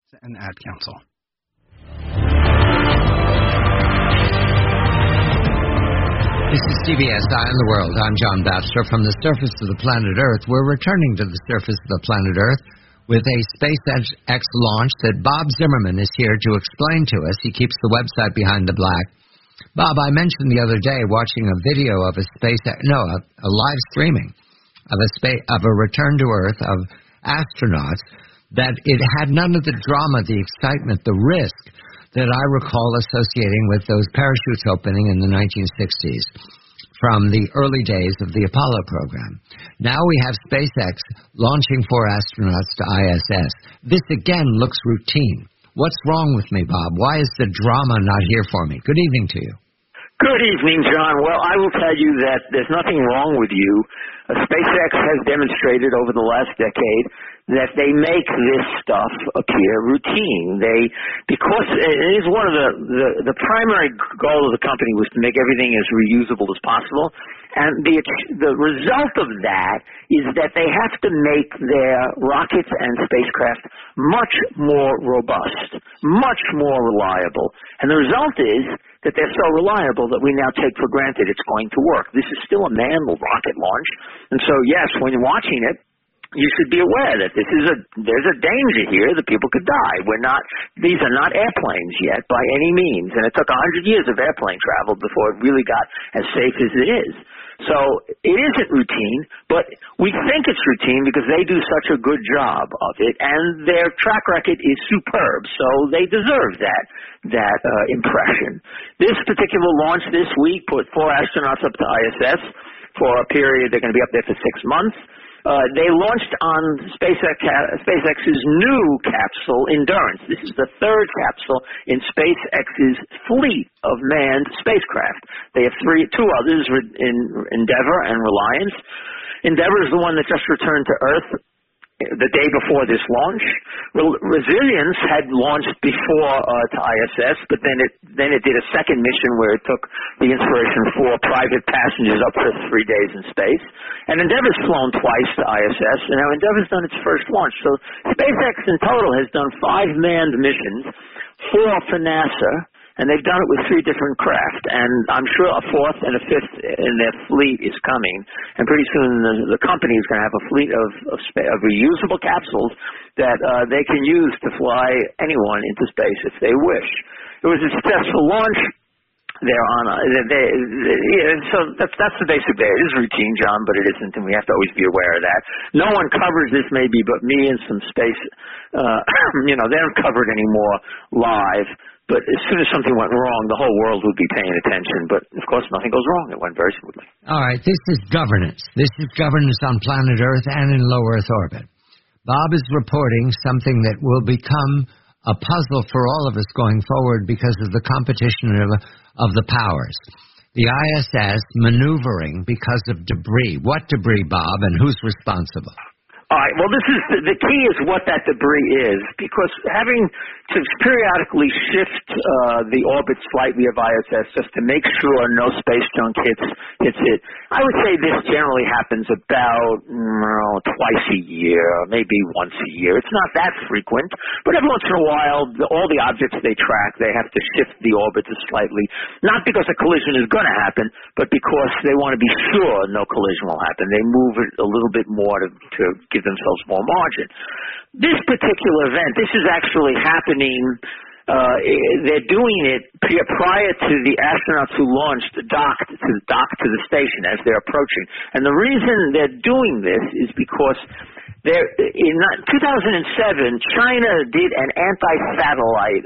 and Ad Council. This is CBS Eye on the World. I'm John Batchelor. From the surface of the planet Earth, we're returning to the surface of the planet Earth with a SpaceX launch that Bob Zimmerman is here to explain to us. He keeps the website Behind the Black. Bob, I mentioned the other day watching a video of a live streaming of a return to Earth of astronauts, that it had none of the drama, the excitement, the risk that I recall associating with those parachutes opening in the 1960s from the early days of the Apollo program. Now we have SpaceX launching 4 astronauts to ISS. This again looks routine. What's wrong with me, Bob? Why is the drama not here for me? Good evening to you. Good evening, John. Well, I will tell you that there's nothing wrong with you. SpaceX has demonstrated over the last decade that they make this stuff appear routine. Because it is one of the primary goal of the company was to make everything as reusable as possible. And the result of that is that they have to make their rockets and spacecraft much more robust, much more reliable. And the result is that they're so reliable that we now take for granted it's going to work. This is still a manned rocket launch. And so, yes, when you're watching it, you should be aware that there's a danger here that people could die. These are not airplanes yet by any means, and it took 100 years of airplane travel before it really got as safe as it is. So it isn't routine, but we think it's routine because they do such a good job of it, and their track record is superb, so they deserve that impression. This particular launch this week put 4 astronauts up to ISS for a period. They're going to be up there for 6 months. They launched on SpaceX's new capsule, Endurance. This is the 3rd capsule in SpaceX's fleet of manned spacecraft. They have 2 others, Endeavour and Reliance. Endeavour is the one that just returned to Earth the day before this launch. Resilience had launched before to ISS, but then it did a second mission where it took the Inspiration 4 private passengers up for 3 days in space. And Endeavour's flown twice to ISS, and now Endeavour's done its first launch. So SpaceX in total has done 5 manned missions, 4 for NASA, and they've done it with 3 different craft, and I'm sure a 4th and a 5th in their fleet is coming. And pretty soon the company is going to have a fleet of reusable capsules that they can use to fly anyone into space if they wish. It was a successful launch. So that's the basic there. It is routine, John, but it isn't, and we have to always be aware of that. No one covers this maybe but me and some space. They don't cover it anymore live. But as soon as something went wrong, the whole world would be paying attention. But, of course, nothing goes wrong. It went very smoothly. All right. This is governance. This is governance on planet Earth and in low Earth orbit. Bob is reporting something that will become a puzzle for all of us going forward because of the competition of the powers. The ISS maneuvering because of debris. What debris, Bob, and who's responsible? All right. Well, the key is what that debris is, because having to periodically shift the orbit slightly of ISS just to make sure no space junk hits it. I would say this generally happens about twice a year, maybe once a year. It's not that frequent, but every once in a while, all the objects they track, they have to shift the orbit slightly, not because a collision is going to happen, but because they want to be sure no collision will happen. They move it a little bit more to give themselves more margin. This particular event, this is actually happening, they're doing it prior to the astronauts who launched dock to the station as they're approaching. And the reason they're doing this is because in 2007, China did an anti-satellite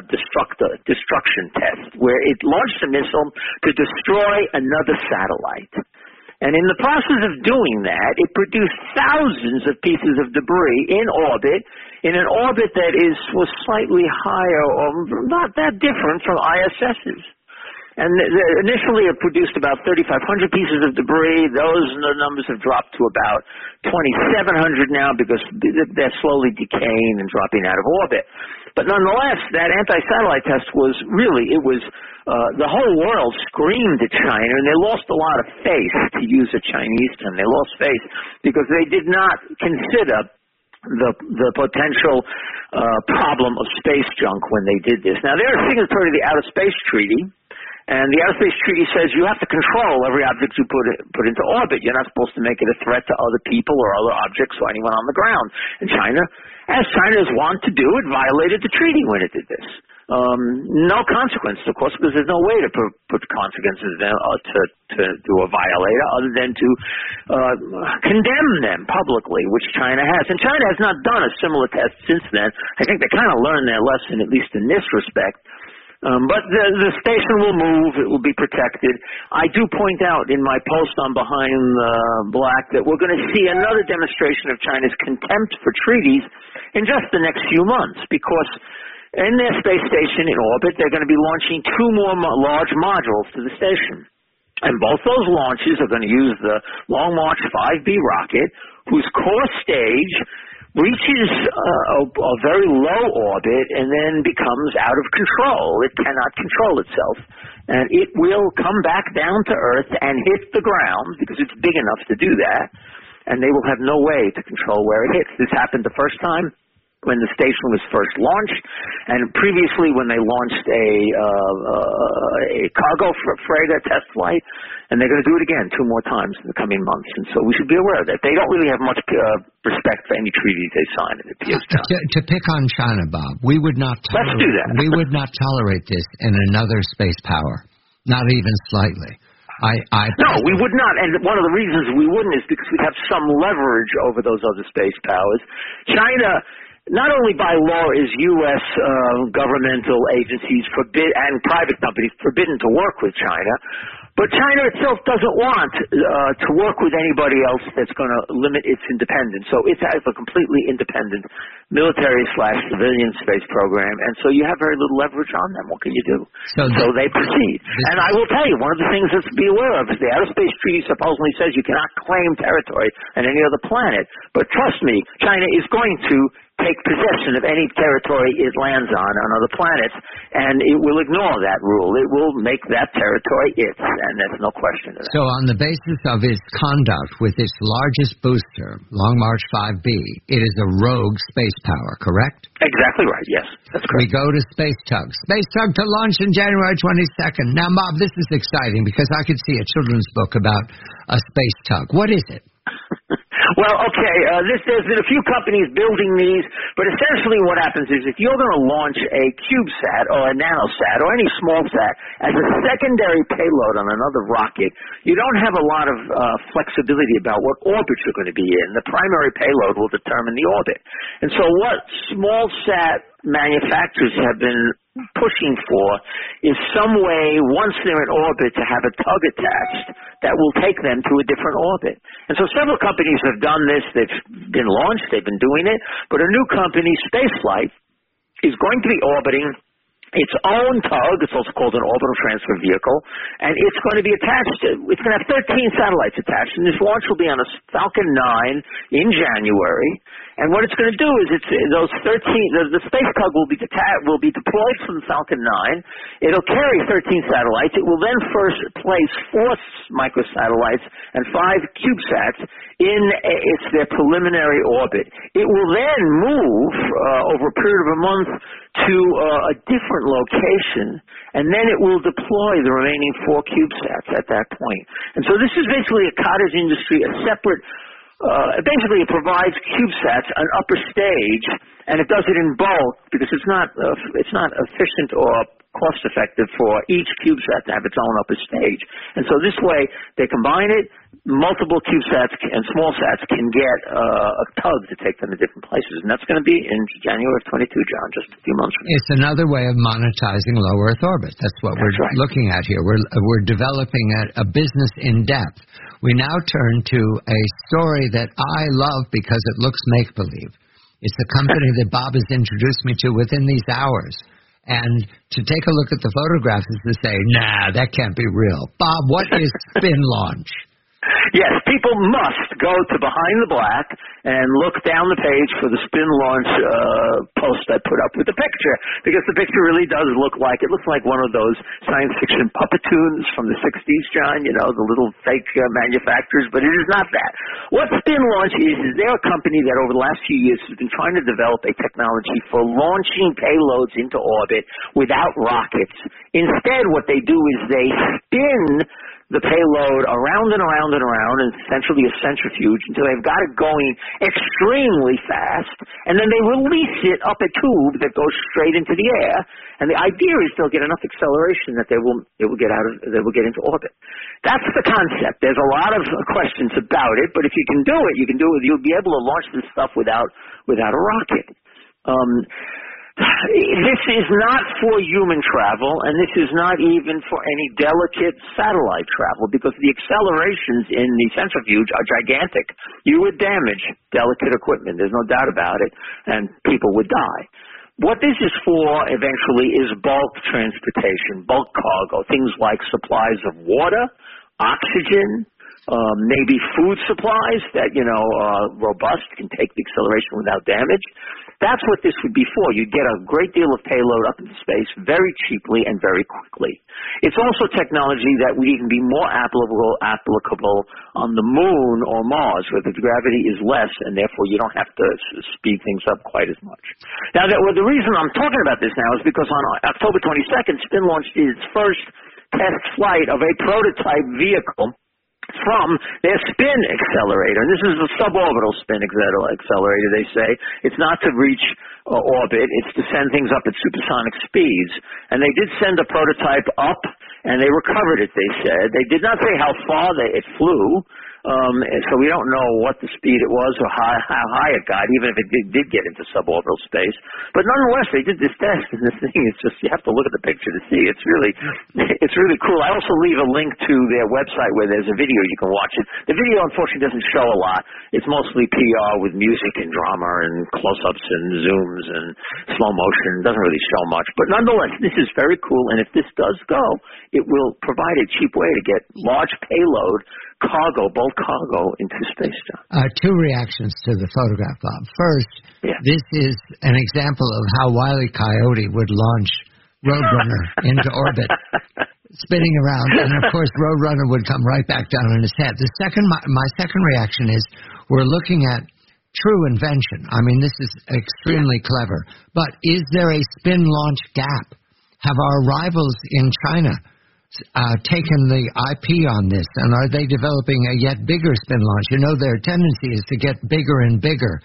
destruction test where it launched a missile to destroy another satellite. And in the process of doing that, it produced thousands of pieces of debris in orbit, in an orbit that was slightly higher or not that different from ISS's. And initially it produced about 3,500 pieces of debris. Those numbers have dropped to about 2,700 now because they're slowly decaying and dropping out of orbit. But nonetheless, that anti-satellite test was really, the whole world screamed at China, and they lost a lot of face, to use a Chinese term. They lost face because they did not consider the potential problem of space junk when they did this. Now, they're a signatory to the Outer Space Treaty, and the Outer Space Treaty says you have to control every object you put into orbit. You're not supposed to make it a threat to other people or other objects or anyone on the ground. And China, as China is wont to do, it violated the treaty when it did this. No consequences, of course, because there's no way to put consequences to do a violator other than to condemn them publicly, which China has. And China has not done a similar test since then. I think they kind of learned their lesson, at least in this respect. But the station will move. It will be protected. I do point out in my post on Behind the Black that we're going to see another demonstration of China's contempt for treaties in just the next few months, because in their space station in orbit, they're going to be launching 2 more large modules to the station. And both those launches are going to use the Long March 5B rocket, whose core stage reaches a very low orbit and then becomes out of control. It cannot control itself. And it will come back down to Earth and hit the ground because it's big enough to do that. And they will have no way to control where it hits. This happened the first time when the station was first launched, and previously when they launched a cargo freighter test flight, and they're going to do it again 2 more times in the coming months. And so we should be aware of that. They don't really have much respect for any treaties they sign, it appears to pick on China, Bob, we would not Let's do that. We would not tolerate this in another space power, not even slightly. No, we would not. And one of the reasons we wouldn't is because we'd have some leverage over those other space powers. China, not only by law is U.S. governmental agencies and private companies forbidden to work with China, but China itself doesn't want to work with anybody else that's going to limit its independence. So it has a completely independent military/civilian space program, and so you have very little leverage on them. What can you do? So they proceed. And I will tell you, one of the things to be aware of is the Outer Space Treaty supposedly says you cannot claim territory on any other planet. But trust me, China is going to take possession of any territory it lands on other planets, and it will ignore that rule. It will make that territory its, and there's no question of that. So on the basis of its conduct with its largest booster, Long March 5B, it is a rogue space power, correct? Exactly right, yes. That's correct. We go to Space Tug. Space Tug to launch in January 22nd. Now, Bob, this is exciting because I could see a children's book about a Space Tug. What is it? Well, okay, there's been a few companies building these, but essentially what happens is if you're going to launch a CubeSat or a NanoSat or any small sat as a secondary payload on another rocket, you don't have a lot of flexibility about what orbit you're going to be in. The primary payload will determine the orbit. And so what small sat manufacturers have been pushing for is some way, once they're in orbit, to have a tug attached that will take them to a different orbit. And so several companies have done this. They've been launched. They've been doing it. But a new company, Spaceflight, is going to be orbiting its own tug. It's also called an orbital transfer vehicle, and it's going to be attached to, it's going to have 13 satellites attached, and this launch will be on a Falcon 9 in January. And what it's going to do is those 13, the space tug will be deployed from the Falcon 9. It'll carry 13 satellites. It will then first place 4 microsatellites and 5 CubeSats in their preliminary orbit. It will then move over a period of a month to a different location, and then it will deploy the remaining 4 CubeSats at that point. And so this is basically a cottage industry, a separate. Basically, it provides CubeSats an upper stage, and it does it in bulk because it's not efficient or cost-effective for each CubeSat to have its own upper stage. And so this way, they combine it. Multiple CubeSats and small sats can get a tug to take them to different places, and that's going to be in January of 22, John, just a few months from now. It's another way of monetizing low Earth orbit. That's what we're looking at here. We're developing a business in depth. We now turn to a story that I love because it looks make-believe. It's a company that Bob has introduced me to within these hours. And to take a look at the photographs is to say, nah, that can't be real. Bob, what is Spin Launch? Yes, people must go to Behind the Black and look down the page for the spin launch post I put up with the picture, because the picture really does look like one of those science fiction puppetoons from the 60s, John, you know, the little fake manufacturers, but it is not that. What Spin Launch is they're a company that over the last few years has been trying to develop a technology for launching payloads into orbit without rockets. Instead, what they do is they spin the payload around and around and around, and essentially a centrifuge, until they've got it going extremely fast, and then they release it up a tube that goes straight into the air. And the idea is they'll get enough acceleration that they will get into orbit. That's the concept. There's a lot of questions about it, but if you can do it, you'll be able to launch this stuff without a rocket. This is not for human travel, and this is not even for any delicate satellite travel, because the accelerations in the centrifuge are gigantic. You would damage delicate equipment, there's no doubt about it, and people would die. What this is for eventually is bulk transportation, bulk cargo, things like supplies of water, oxygen, maybe food supplies that, are robust, can take the acceleration without damage. That's what this would be for. You'd get a great deal of payload up into space very cheaply and very quickly. It's also technology that would even be more applicable on the Moon or Mars, where the gravity is less, and therefore you don't have to speed things up quite as much. Now, the reason I'm talking about this now is because on October 22nd, Spin launched its first test flight of a prototype vehicle from their spin accelerator. And this is a suborbital spin accelerator, they say. It's not to reach orbit. It's to send things up at supersonic speeds. And they did send a prototype up, and they recovered it, they said. They did not say how far it flew. So we don't know what the speed it was or how high it got, even if it did get into suborbital space. But nonetheless, they did this test, and the thing is just, you have to look at the picture to see. It's really cool. I also leave a link to their website where there's a video you can watch it. The video, unfortunately, doesn't show a lot. It's mostly PR with music and drama and close-ups and zooms and slow motion. It doesn't really show much. But nonetheless, this is very cool, and if this does go, it will provide a cheap way to get large payload bulk cargo into space, John. Two reactions to the photograph, Bob. First, This is an example of how Wile E. Coyote would launch Roadrunner into orbit, spinning around, and of course Roadrunner would come right back down on his head. My second reaction is we're looking at true invention. I mean, this is extremely clever. But is there a spin launch gap? Have our rivals in China taken the IP on this, and are they developing a yet bigger spin launch? Their tendency is to get bigger and bigger.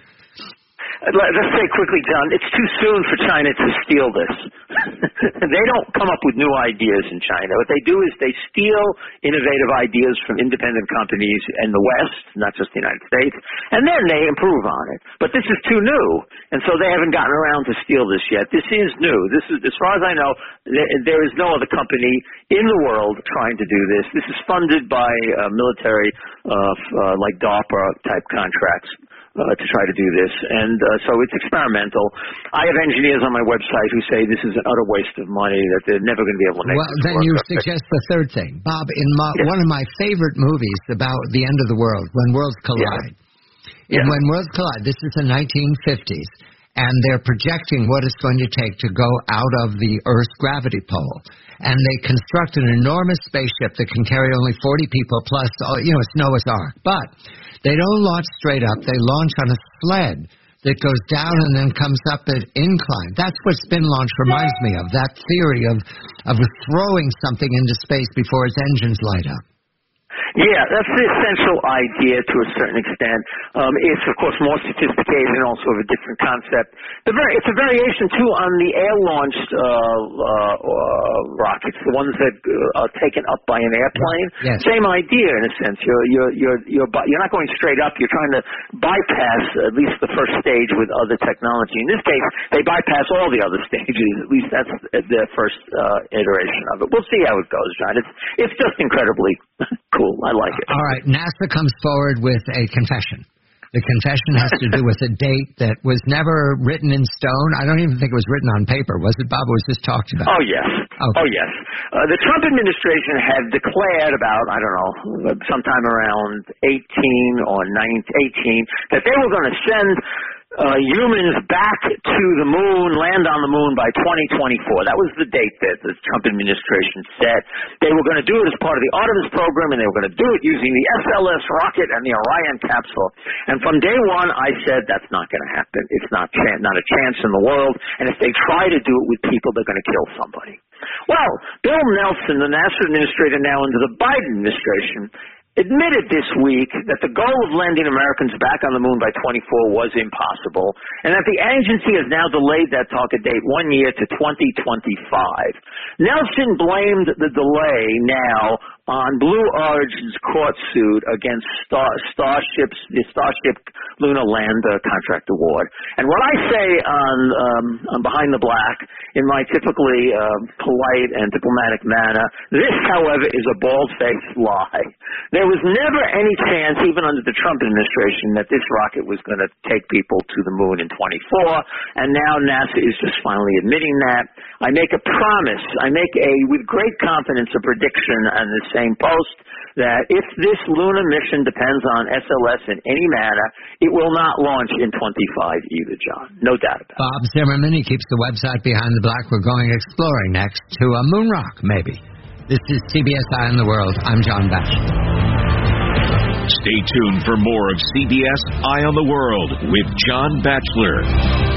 Let's say quickly, John, it's too soon for China to steal this. They don't come up with new ideas in China. What they do is they steal innovative ideas from independent companies in the West, not just the United States, and then they improve on it. But this is too new, and so they haven't gotten around to steal this yet. This is new. This is, as far as I know, there is no other company in the world trying to do this. This is funded by military, like DARPA-type contracts. To try to do this, and so it's experimental. I have engineers on my website who say this is an utter waste of money, that they're never going to be able to make. Well, then you suggest the third thing, Bob. In one of my favorite movies about the end of the world, When Worlds Collide. In When Worlds Collide, this is the 1950s, and they're projecting what it's going to take to go out of the Earth's gravity pole. And they construct an enormous spaceship that can carry only 40 people plus, it's Noah's Ark. But they don't launch straight up. They launch on a sled that goes down and then comes up at incline. That's what spin launch reminds me of, that theory of throwing something into space before its engines light up. Yeah, that's the essential idea to a certain extent. It's, of course, more sophisticated and also of a different concept. It's a variation, too, on the air-launched rockets, the ones that are taken up by an airplane. Yes. Same idea, in a sense. You're not going straight up. You're trying to bypass at least the first stage with other technology. In this case, they bypass all the other stages. At least that's the first iteration of it. We'll see how it goes, John. It's just incredibly cool. I like it. All right. NASA comes forward with a confession. The confession has to do with a date that was never written in stone. I don't even think it was written on paper. Was it, Bob? It was just talked about. Oh, yes. Okay. Oh, yes. The Trump administration had declared about, I don't know, sometime around 18 or 18, that they were going to send humans back to the moon, land on the moon by 2024. That was the date that the Trump administration set. They were going to do it as part of the Artemis program, and they were going to do it using the SLS rocket and the Orion capsule. And from day one, I said, that's not going to happen. It's not a chance in the world. And if they try to do it with people, they're going to kill somebody. Well, Bill Nelson, the NASA administrator now under the Biden administration, admitted this week that the goal of landing Americans back on the moon by 24 was impossible, and that the agency has now delayed that target date 1 year to 2025. Nelson blamed the delay now on Blue Origin's court suit against the Starship Lunar Lander contract award. And what I say on Behind the Black, in my typically polite and diplomatic manner, this, however, is a bald-faced lie. There was never any chance, even under the Trump administration, that this rocket was going to take people to the moon in 24, and now NASA is just finally admitting that. I make a promise, with great confidence, a prediction on the same post, that if this lunar mission depends on SLS in any manner, it will not launch in 25 either, John. No doubt about it. Bob Zimmerman, he keeps the website Behind the Black. We're going exploring next to a moon rock, maybe. This is CBS Eye on the World. I'm John Batchelor. Stay tuned for more of CBS Eye on the World with John Batchelor.